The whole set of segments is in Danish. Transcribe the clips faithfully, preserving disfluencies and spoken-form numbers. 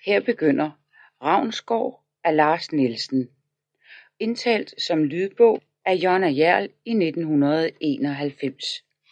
Her begynder Ravnsgård af Lars Nielsen. Indtalt som lydbog af Jonna Hjerl i nitten enoghalvfems.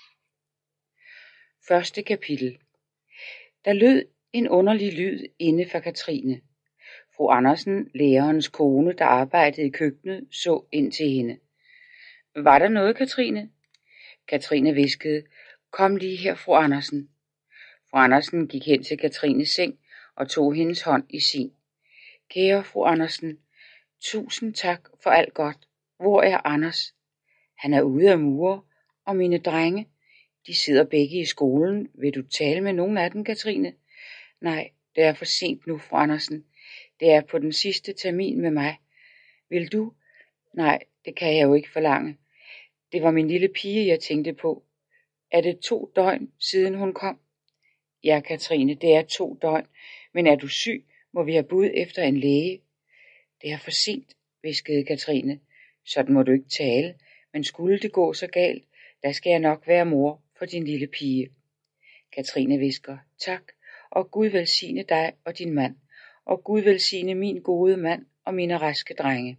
Første kapitel. Der lød en underlig lyd inde for Katrine. Fru Andersen, lærerens kone, der arbejdede i køkkenet, så ind til hende. Var der noget, Katrine? Katrine hviskede, kom lige her, fru Andersen. Fru Andersen gik hen til Katrines seng og tog hendes hånd i sin. Kære fru Andersen, tusind tak for alt godt. Hvor er Anders? Han er ude af mure, og mine drenge, de sidder begge i skolen. Vil du tale med nogen af dem, Katrine? Nej, det er for sent nu, fru Andersen. Det er på den sidste termin med mig. Vil du? Nej, det kan jeg jo ikke forlange. Det var min lille pige, jeg tænkte på. Er det to døgn, siden hun kom? Ja, Katrine, det er to døgn. Men er du syg, må vi have bud efter en læge. Det er for sent, hviskede Katrine. Sådan må du ikke tale. Men skulle det gå så galt, der skal jeg nok være mor for din lille pige. Katrine hvisker, tak, og Gud velsigne dig og din mand, og Gud velsigne min gode mand og mine raske drenge.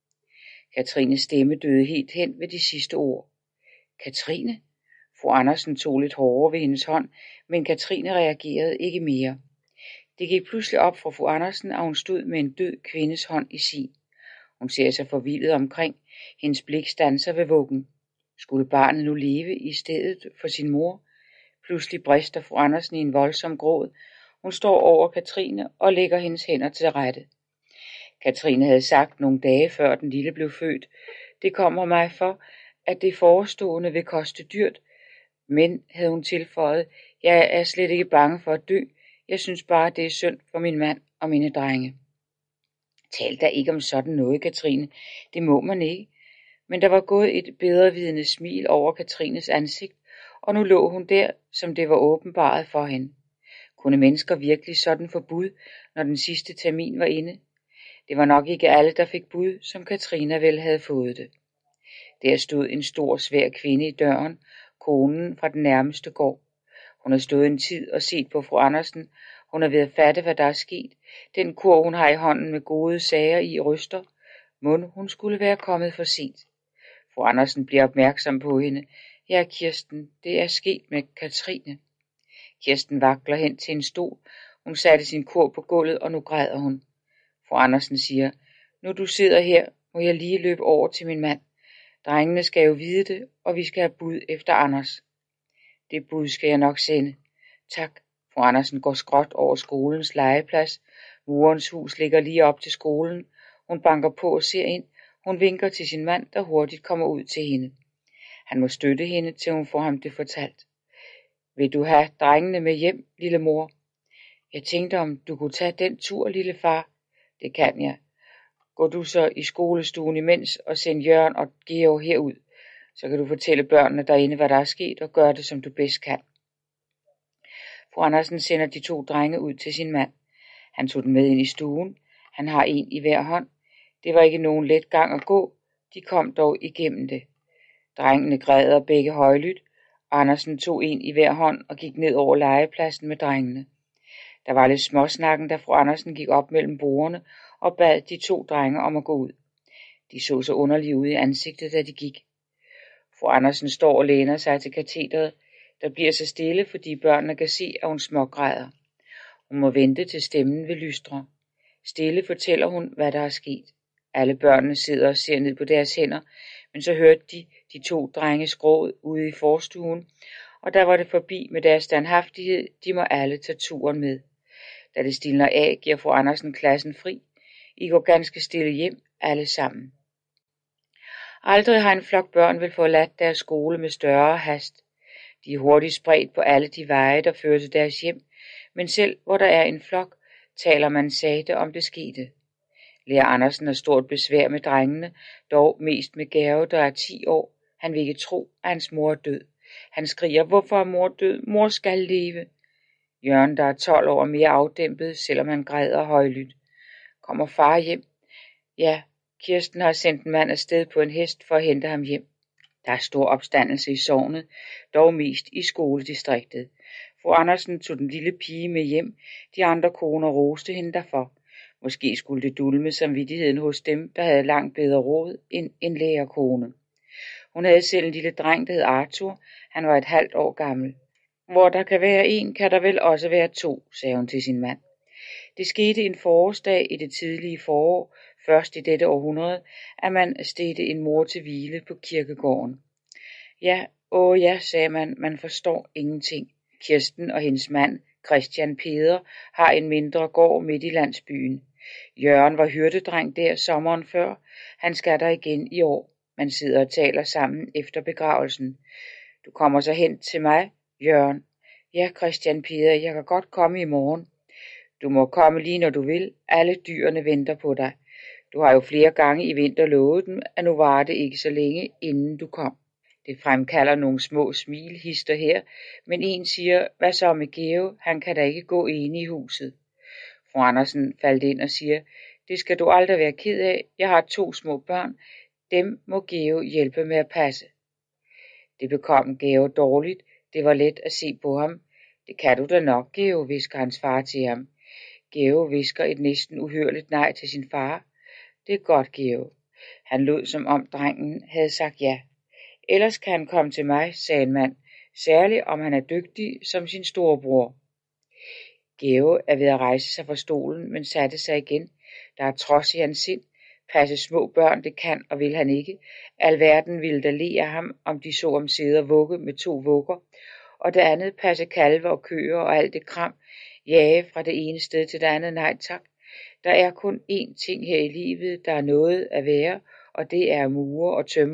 Katrines stemme døde helt hen ved de sidste ord. Katrine? Fru Andersen tog lidt hårdere ved hendes hånd, men Katrine reagerede ikke mere. Det gik pludselig op for fru Andersen, at hun stod med en død kvindes hånd i sin. Hun ser sig forvildet omkring. Hendes blik standser ved vuggen. Skulle barnet nu leve i stedet for sin mor? Pludselig brister fru Andersen i en voldsom gråd. Hun står over Katrine og lægger hendes hænder til rette. Katrine havde sagt nogle dage før den lille blev født. Det kommer mig for, at det forestående vil koste dyrt. Men, havde hun tilføjet, jeg er slet ikke bange for at dø. Jeg synes bare, det er synd for min mand og mine drenge. Tal da ikke om sådan noget, Katrine. Det må man ikke. Men der var gået et bedrevidende smil over Katrines ansigt, og nu lå hun der, som det var åbenbaret for hende. Kunne mennesker virkelig sådan få bud, når den sidste termin var inde? Det var nok ikke alle, der fik bud, som Katrina vel havde fået det. Der stod en stor, svær kvinde i døren, konen fra den nærmeste gård. Hun har stået en tid og set på fru Andersen. Hun er ved at fatte, hvad der er sket. Den kurv, hun har i hånden med gode sager i, ryster. Mon hun skulle være kommet for sent. Fru Andersen bliver opmærksom på hende. Ja, Kirsten, det er sket med Katrine. Kirsten vakler hen til en stol. Hun satte sin kurv på gulvet, og nu græder hun. Fru Andersen siger, nu du sidder her, må jeg lige løbe over til min mand. Drengene skal jo vide det, og vi skal have bud efter Anders. Det bud skal jeg nok sende. Tak. Fru Andersen går skråt over skolens legeplads. Murens hus ligger lige op til skolen. Hun banker på og ser ind. Hun vinker til sin mand, der hurtigt kommer ud til hende. Han må støtte hende, til hun får ham det fortalt. Vil du have drengene med hjem, lille mor? Jeg tænkte, om du kunne tage den tur, lille far. Det kan jeg. Går du så i skolestuen imens og send Jørgen og Georg herud, så kan du fortælle børnene derinde, hvad der er sket, og gøre det, som du bedst kan. Fru Andersen sender de to drenge ud til sin mand. Han tog den med ind i stuen. Han har en i hver hånd. Det var ikke nogen let gang at gå. De kom dog igennem det. Drengene græder begge højlydt. Andersen tog en i hver hånd og gik ned over legepladsen med drengene. Der var lidt småsnakken, da fru Andersen gik op mellem bordene og bad de to drenge om at gå ud. De så så underligt ud i ansigtet, da de gik. Fru Andersen står og læner sig til katedret. Der bliver så stille, fordi børnene kan se, at hun smågræder. Hun må vente til stemmen vil lystre. Stille fortæller hun, hvad der er sket. Alle børnene sidder og ser ned på deres hænder, men så hørte de de to drenges gråd ude i forstuen, og der var det forbi med deres standhaftighed. De må alle tage turen med. Da det stilner af, giver fru Andersen klassen fri. I går ganske stille hjem, alle sammen. Aldrig har en flok børn vel forladt deres skole med større hast. De er hurtigt spredt på alle de veje, der fører til deres hjem, men selv hvor der er en flok, taler man sagte om det skete. Lærer Andersen har stort besvær med drengene, dog mest med Gave, der er ti år. Han vil ikke tro, at hans mor er død. Han skriger, hvorfor er mor død? Mor skal leve. Jørgen, der er tolv år, mere afdæmpet, selvom han græder højlydt. Kommer far hjem? Ja, Kirsten har sendt en mand afsted på en hest for at hente ham hjem. Der er stor opstandelse i sognet, dog mest i skoledistriktet. Fru Andersen tog den lille pige med hjem, de andre koner roste hende derfor. Måske skulle det dulme samvittigheden hos dem, der havde langt bedre råd end en lærerkone. Hun havde selv en lille dreng, der hed Arthur. Han var et halvt år gammel. Hvor der kan være en, kan der vel også være to, sagde hun til sin mand. Det skete en forårsdag i det tidlige forår, først i dette århundrede, at man stedte en mor til hvile på kirkegården. Ja, åh ja, sagde man, man forstår ingenting. Kirsten og hendes mand, Christian Peder, har en mindre gård midt i landsbyen. Jørgen var hyrdedreng der sommeren før. Han skal der igen i år. Man sidder og taler sammen efter begravelsen. Du kommer så hen til mig, Jørgen. Ja, Christian Peder, jeg kan godt komme i morgen. Du må komme lige når du vil. Alle dyrene venter på dig. Du har jo flere gange i vinter lovet dem, at nu var det ikke så længe, inden du kom. Det fremkalder nogle små smilhister her, men en siger, hvad så med Geo, han kan da ikke gå inde i huset. Fru Andersen faldt ind og siger, det skal du aldrig være ked af, jeg har to små børn, dem må Geo hjælpe med at passe. Det bekom Geo dårligt, det var let at se på ham. Det kan du da nok, Geo, hvisker hans far til ham. Geo hvisker et næsten uhørligt nej til sin far. Det er godt, Geo. Han lod som om drengen havde sagt ja. Ellers kan han komme til mig, sagde en mand, særligt om han er dygtig som sin storebror. Geo er ved at rejse sig fra stolen, men satte sig igen. Der er trods i hans sind. Passe små børn, det kan og vil han ikke. Alverden ville da le af ham, om de så om sidde og vugge med to vugger. Og det andet passe kalve og køer og alt det kram. Jage fra det ene sted til det andet, nej tak. Der er kun én ting her i livet, der er noget at være, og det er murer og tømmer.